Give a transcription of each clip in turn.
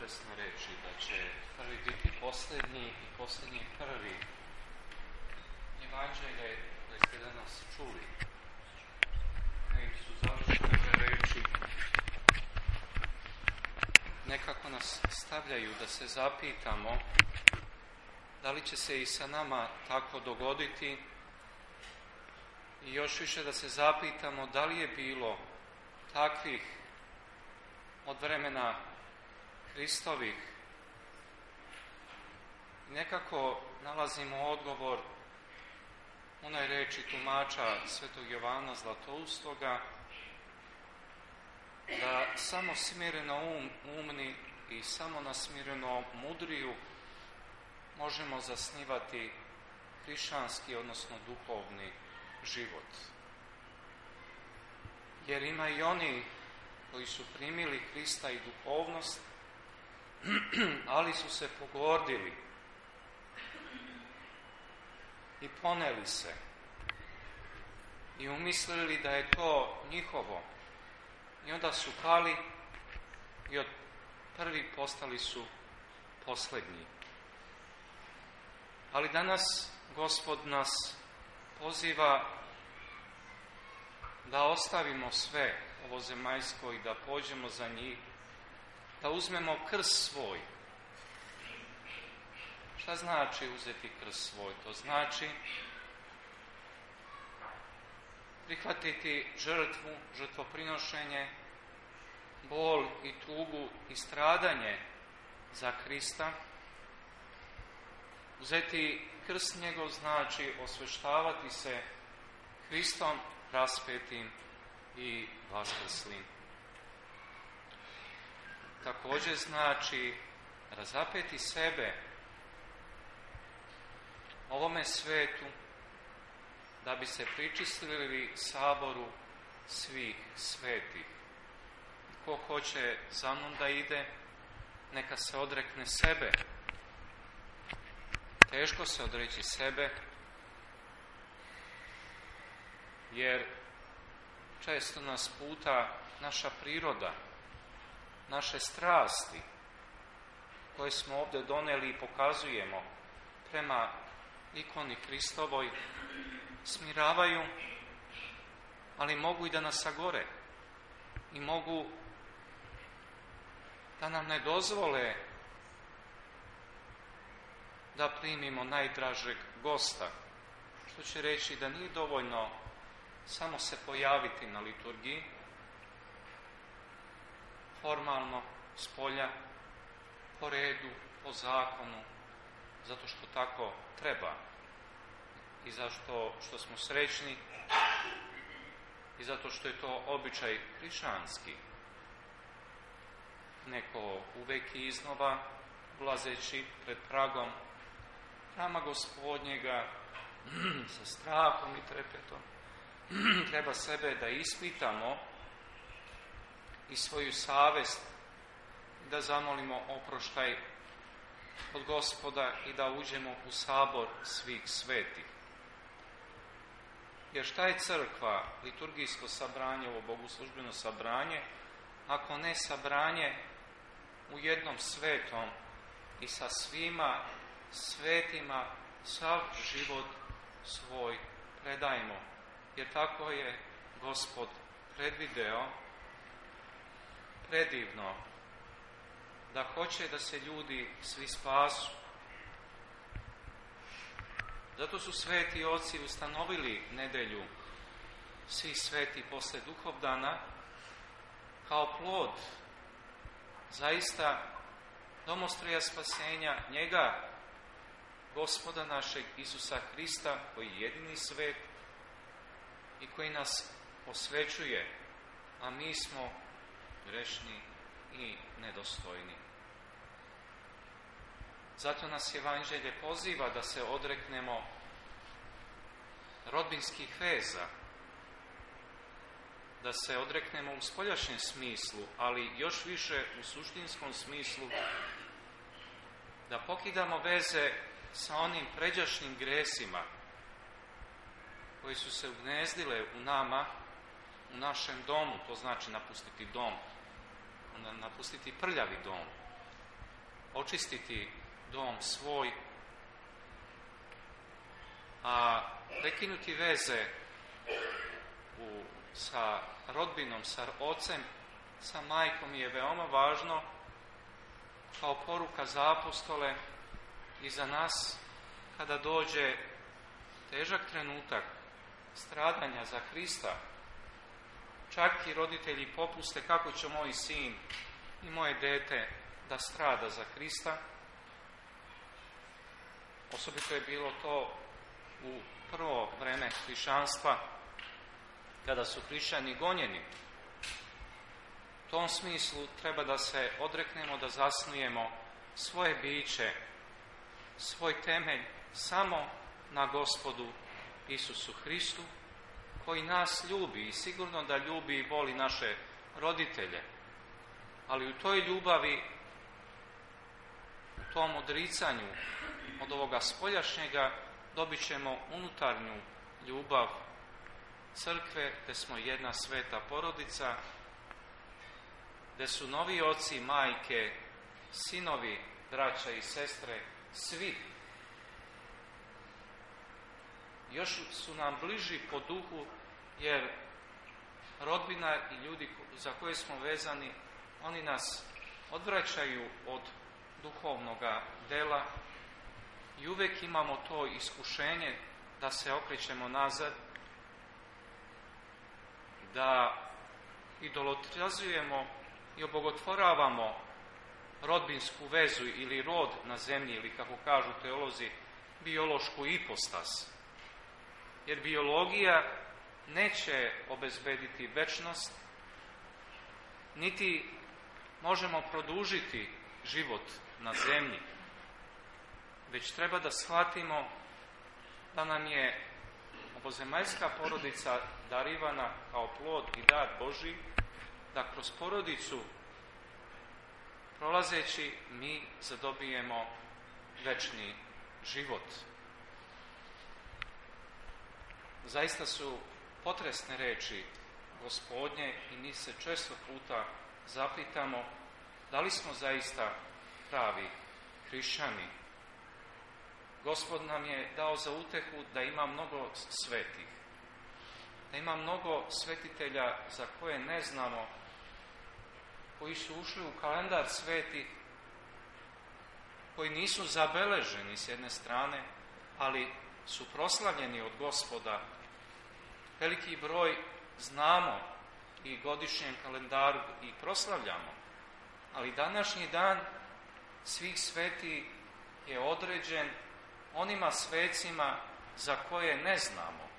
čudesno reći da će prvi biti posljednji i posljednji prvi. Evanđelje koje ste danas čuli, kojim su završene reči, nekako nas stavljaju da se zapitamo da li će se i sa nama tako dogoditi i još više da se zapitamo da li je bilo takvih od vremena Hristovih. Nekako nalazimo odgovor onoj reči tumača svetog Jovana Zlatoustoga da samo smireno umni i samo na smireno mudriju možemo zasnivati hrišćanski, odnosno duhovni život. Jer ima i oni koji su primili Hrista i duhovnost, ali su se pogordili i poneli se i umislili da je to njihovo. I onda su pali i od prvi postali su posljednji. Ali danas Gospod nas poziva da ostavimo sve ovo zemaljsko i da pođemo za njih, da uzmemo krst svoj. Šta znači uzeti krst svoj? To znači prihvatiti žrtvu, žrtvoprinošenje, bol i tugu i stradanje za Krista. Uzeti krst njegov znači osveštavati se Hristom raspetim i vaskrslim. Također znači razapeti sebe ovome svetu da bi se pričistili saboru svih svetih. Ko hoće za mnom da ide, neka se odrekne sebe. Teško se odreći sebe, jer često nas puta naša priroda, naše strasti, koje smo ovdje donijeli i pokazujemo prema ikoni Hristovoj, smiravaju, ali mogu i da nas sagore i mogu da nam ne dozvole da primimo najdražeg gosta, što će reći da nije dovoljno samo se pojaviti na liturgiji, formalno, s polja, po redu, po zakonu, zato što tako treba i zato što smo srećni i zato što je to običaj hrišćanski. Neko uvek i iznova, ulazeći pred pragom hrama Gospodnjega sa strahom i trepetom, treba sebe da ispitamo i svoju savest, da zamolimo oproštaj od Gospoda i da uđemo u sabor svih svetih. Jer šta je crkva, liturgijsko sabranje, ovo bogoslužbeno sabranje, ako ne sabranje u jednom svetom i sa svima svetima sav život svoj predajmo. Jer tako je Gospod predvideo, predivno, da hoće da se ljudi svi spasu. Zato su sveti oci ustanovili nedjelju svih sveti posle Duhovdana kao plod zaista domostroja spasenja njega, Gospoda našeg Isusa Hrista, koji je jedini svet i koji nas osvećuje, a mi smo grešni i nedostojni. Zato nas Evanđelje poziva da se odreknemo rodbinskih veza, da se odreknemo u spoljašnjem smislu, ali još više u suštinskom smislu, da pokidamo veze sa onim pređašnjim gresima koji su se ugnezdile u nama, u našem domu, to znači napustiti dom, napustiti prljavi dom, očistiti dom svoj, a prekinuti veze sa rodbinom, sa ocem, sa majkom je veoma važno kao poruka za apostole i za nas kada dođe težak trenutak stradanja za Krista. Čak i roditelji popuste kako će moj sin i moje dete da strada za Krista. Osobito je bilo to u prvo vreme hrišćanstva, kada su hrišćani gonjeni. U tom smislu treba da se odreknemo, da zasnujemo svoje biće, svoj temelj samo na Gospodu Isusu Hristu, koji nas ljubi i sigurno da ljubi i voli naše roditelje. Ali u toj ljubavi, u tom odricanju od ovoga spoljašnjega, dobit ćemo unutarnju ljubav crkve, gdje smo jedna sveta porodica, gdje su novi oci, majke, sinovi, braća i sestre, svi. Još su nam bliži po duhu, jer rodbina i ljudi za koje smo vezani, oni nas odvraćaju od duhovnoga dela i uvijek imamo to iskušenje da se okrećemo nazad, da idolotrizujemo i obogotvoravamo rodbinsku vezu ili rod na zemlji, ili kako kažu teolozi, biološku ipostas. Jer biologija neće obezbediti večnost, niti možemo produžiti život na zemlji, već treba da shvatimo da nam je ovozemaljska porodica darivana kao plod i dar Božji, da kroz porodicu prolazeći mi zadobijemo večni život. Zaista su potresne reči Gospodnje i mi se često puta zapitamo da li smo zaista pravi hrišćani. Gospod nam je dao za utehu da ima mnogo svetih, da ima mnogo svetitelja za koje ne znamo, koji su ušli u kalendar svetih, koji nisu zabeleženi s jedne strane, ali su proslavljeni od Gospoda. Veliki broj znamo i godišnjem kalendaru i proslavljamo, ali današnji dan svih svetih je određen onima svecima za koje ne znamo,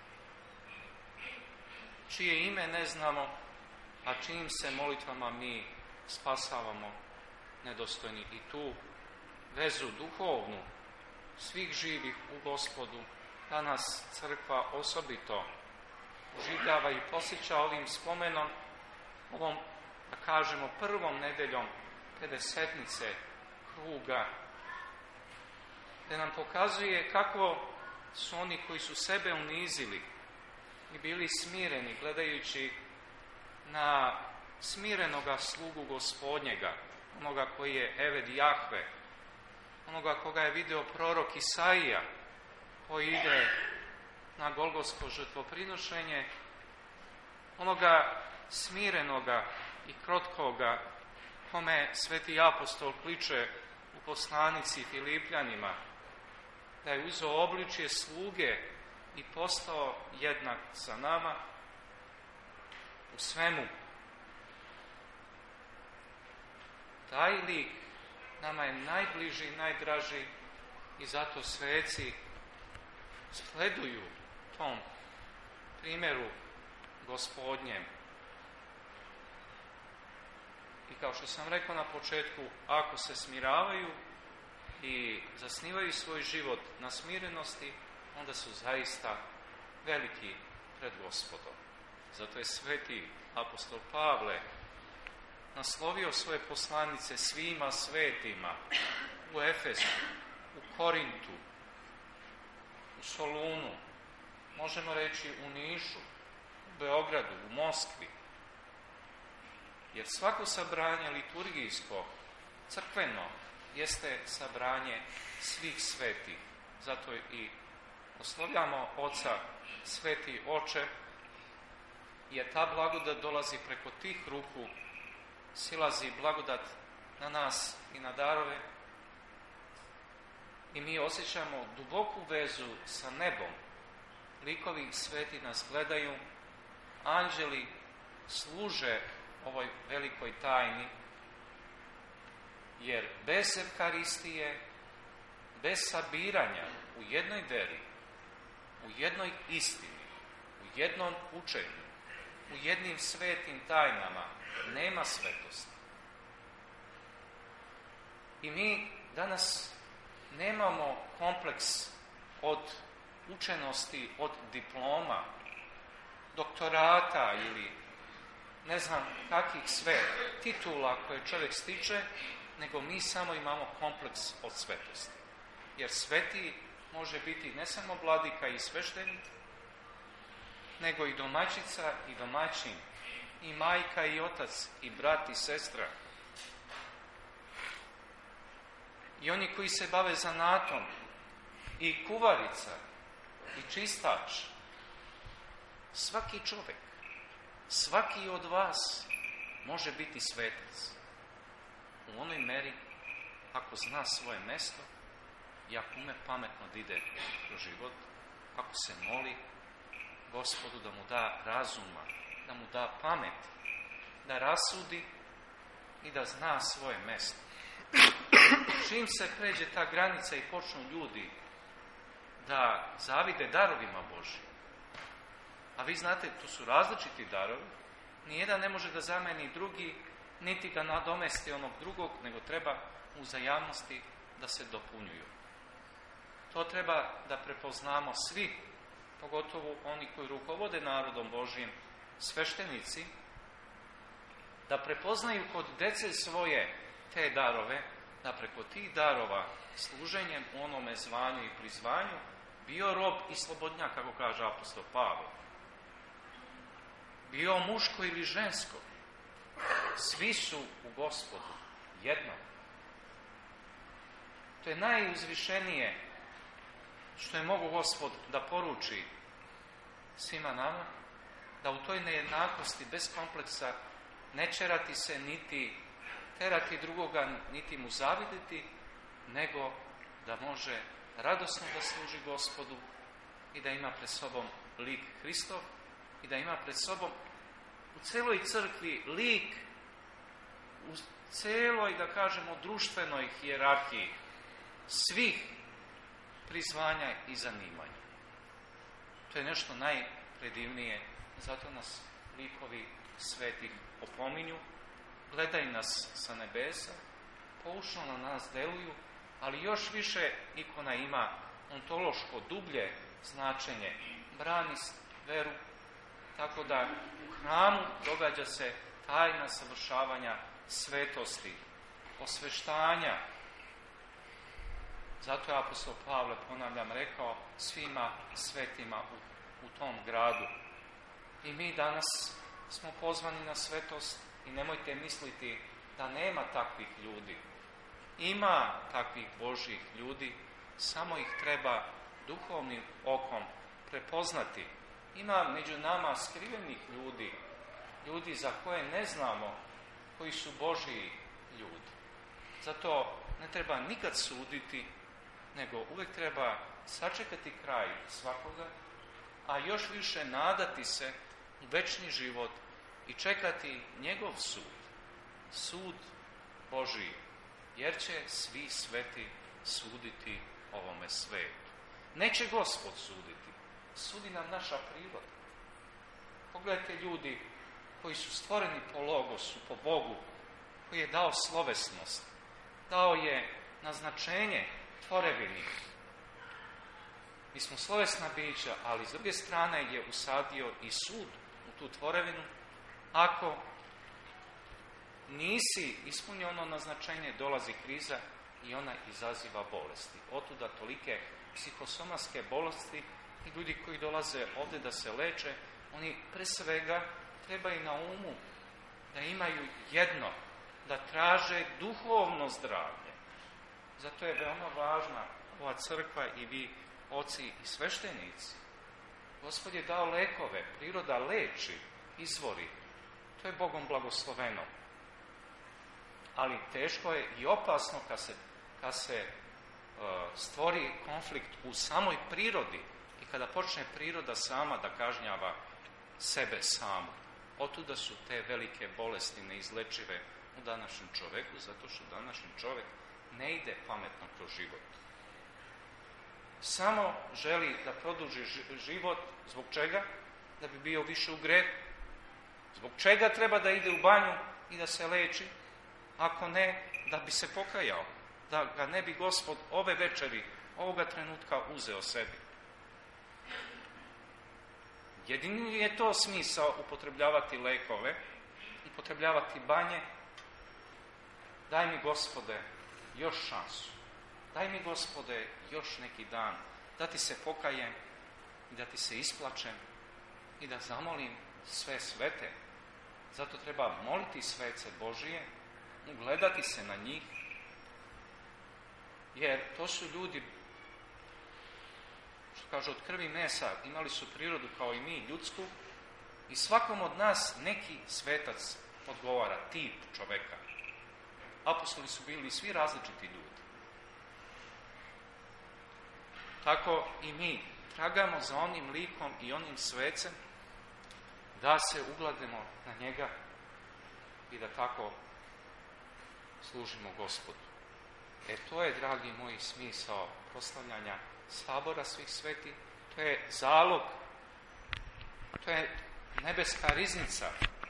čije ime ne znamo, a čijim se molitvama mi spasavamo nedostojni. I tu vezu duhovnu svih živih u Gospodu danas crkva osobito oživljava i posjeća ovim spomenom, ovom, da kažemo, prvom nedeljom pedesetnice kruga, gdje nam pokazuje kako su oni koji su sebe unizili i bili smireni gledajući na smirenoga slugu Gospodnjega, onoga koji je Eved Jahve, onoga koga je video prorok Isaija, koji ide na Golgotsko žrtvoprinošenje, onoga smirenoga i krotkoga kome sveti apostol kliče u poslanici Filipljanima, da je uzeo obličje sluge i postao jednak sa nama u svemu. Taj lik nama je najbliži i najdraži i zato sveci sleduju tom primjeru Gospodnjem. I kao što sam rekao na početku, ako se smiravaju i zasnivaju svoj život na smirenosti, onda su zaista veliki pred Gospodom. Zato je sveti apostol Pavle naslovio svoje poslanice svima svetima u Efesu, u Korintu, u Solunu, možemo reći u Nišu, u Beogradu, u Moskvi. Jer svako sabranje liturgijsko, crkveno, jeste sabranje svih svetih. Zato i oslovljamo Oca Sveti Oče, jer ta blagodat dolazi preko tih ruku, silazi blagodat na nas i na darove i mi osjećamo duboku vezu sa nebom. Likovi sveti nas gledaju, anđeli služe ovoj velikoj tajni, jer bez Evkaristije, bez sabiranja u jednoj veri, u jednoj istini, u jednom učenju, u jednim svetim tajnama, nema svetosti. I mi danas nemamo kompleks od učenosti, od diploma, doktorata ili ne znam kakvih sve titula koje čovjek stiče, nego mi samo imamo kompleks od svetosti. Jer sveti može biti ne samo vladika i sveštenik, nego i domaćica i domaćin, i majka i otac, i brat i sestra. I oni koji se bave zanatom, i kuvarica, i čistač. Svaki čovjek, svaki od vas može biti svetac. U onoj meri ako zna svoje mjesto i ako ume pametno da ide kroz život, ako se moli Gospodu da mu da razuma, da mu da pamet, da rasudi i da zna svoje mjesto. Čim se pređe ta granica i počnu ljudi da zavide darovima Božjim, a vi znate, tu su različiti darovi, nijedan ne može da zameni drugi, niti da nadomesti onog drugog, nego treba u uzajamnosti da se dopunjuju. To treba da prepoznamo svi, pogotovo oni koji rukovode narodom Božjim, sveštenici, da prepoznaju kod dece svoje te darove, da preko tih darova služenjem u onome zvanju i prizvanju bio rob i slobodnjak, kako kaže apostol Pavle. Bio muško ili žensko, svi su u Gospodu jedno. To je najuzvišenije što je mogu Gospod da poruči svima nama, da u toj nejednakosti bez kompleksa ne čerati se niti terati drugoga, niti mu zaviditi, nego da može radosno da služi Gospodu i da ima pred sobom lik Hristov i da ima pred sobom u celoj crkvi lik, u celoj, da kažemo, društvenoj hijerarhiji svih prizvanja i zanimanja. To je nešto najpredivnije, zato nas likovi svetih opominju, gledaju nas sa nebesa, poučno na nas deluju, ali još više ikona ima ontološko dublje značenje, brani veru, tako da u hramu događa se tajna savršavanja svetosti, osveštanja. Zato je apostol Pavle, ponavljam, rekao svima svetima u tom gradu. I mi danas smo pozvani na svetost i nemojte misliti da nema takvih ljudi. Ima takvih Božjih ljudi, samo ih treba duhovnim okom prepoznati. Ima među nama skrivenih ljudi, ljudi za koje ne znamo, koji su Božji ljudi. Zato ne treba nikad suditi, nego uvijek treba sačekati kraj svakoga, a još više nadati se u večni život i čekati njegov sud, sud Božji, jer će svi sveti suditi ovome svetu. Neće Gospod suditi, sudi nam naša priroda. Pogledajte ljudi koji su stvoreni po logosu, po Bogu, koji je dao slovesnost, dao je naznačenje tvorevini. Mi smo slovesna bića, ali s druge strane je usadio i sud u tu tvorevinu. Ako nisi ispunio ono naznačenje, dolazi kriza i ona izaziva bolesti. Otuda tolike psihosomatske bolesti i ljudi koji dolaze ovdje da se leče, oni pre svega trebaju na umu da imaju jedno, da traže duhovno zdravlje, Zato je veoma važna ova crkva i vi, oci i sveštenici. Gospod je dao lekove, priroda leči, izvori. To je Bogom blagosloveno. Ali teško je i opasno kad se stvori konflikt u samoj prirodi i kada počne priroda sama da kažnjava sebe samu. Otuda su te velike bolesti neizlečive u današnjem čoveku, zato što današnji čovek ne ide pametno kroz život. Samo želi da produži život. Zbog čega? Da bi bio više u grehu. Zbog čega treba da ide u banju i da se leči? Ako ne, da bi se pokajao. Da ga ne bi Gospod ove večeri, ovoga trenutka uzeo sebi. Jedini je to smisao upotrebljavati lekove, upotrebljavati banje. Daj mi, Gospode, još šansu. Daj mi, Gospode, još neki dan da ti se pokajem i da ti se isplačem i da zamolim sve svete. Zato treba moliti svece Božije, ugledati se na njih, jer to su ljudi, što kaže, od krvi i mesa, imali su prirodu kao i mi, ljudsku, i svakom od nas neki svetac odgovara, tip čoveka. Apostoli su bili svi različiti ljudi. Tako i mi tragamo za onim likom i onim svecem da se ugledemo na njega i da tako služimo Gospodu. To je, dragi moji, smisao proslavljanja sabora svih sveti. To je zalog, to je nebeska riznica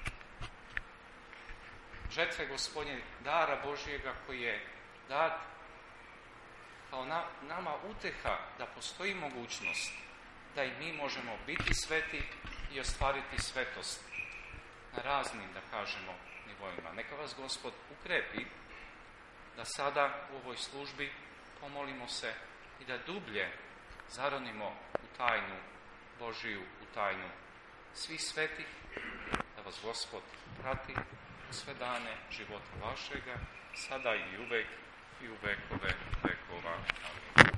žetve Gospodnje, dara Božjega koji je dat kao nama uteha da postoji mogućnost da i mi možemo biti sveti i ostvariti svetost na raznim, da kažemo, nivoima. Neka vas Gospod ukrepi da sada u ovoj službi pomolimo se i da dublje zaronimo u tajnu Božiju, u tajnu svih svetih, da vas Gospod prati u sve dane života vašega, sada i uvek i u vekove vekova. Amin.